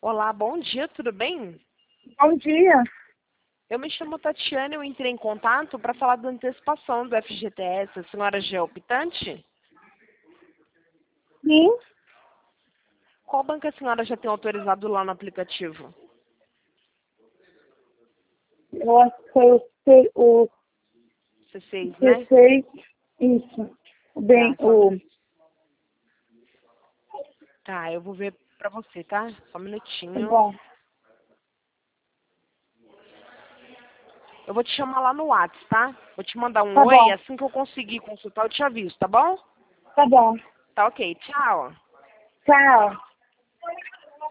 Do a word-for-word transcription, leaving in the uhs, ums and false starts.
Olá, bom dia, tudo bem? Bom dia. Eu me chamo Tatiana, eu entrei em contato para falar da antecipação do F G T S. A senhora já é optante? Sim, Qual banco a senhora já tem autorizado lá no aplicativo? eu acho que foi o, C, o C seis, né? C seis, isso. Bem, Tá, só um o... minuto. Tá, eu vou ver pra você, tá? Só um Tá minutinho. bom, Eu vou te chamar lá no WhatsApp, tá? Vou te mandar um tá oi, bom, assim que eu conseguir consultar eu te aviso, tá bom? tá bom. Tá ok, tchau. Tchau.